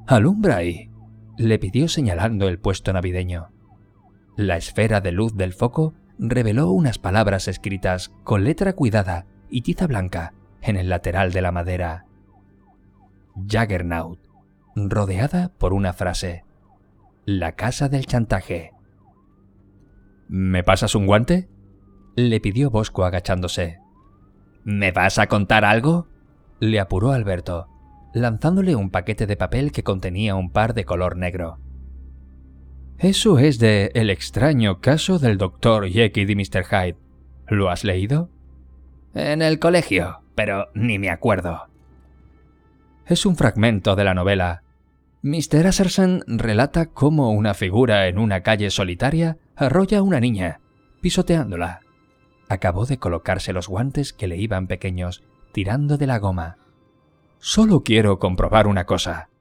—Alumbra ahí —le pidió señalando el puesto navideño. La esfera de luz del foco reveló unas palabras escritas con letra cuidada y tiza blanca en el lateral de la madera. Jaggernaut, rodeada por una frase: la casa del chantaje. —¿Me pasas un guante? —le pidió Bosco agachándose. —¿Me vas a contar algo? —le apuró Alberto, lanzándole un paquete de papel que contenía un par de color negro. Eso es de El extraño caso del Dr. Jekyll y Mr. Hyde. ¿Lo has leído? En el colegio, pero ni me acuerdo. Es un fragmento de la novela. Mr. Asserson relata cómo una figura en una calle solitaria arrolla a una niña, pisoteándola. Acabó de colocarse los guantes que le iban pequeños, tirando de la goma. Solo quiero comprobar una cosa.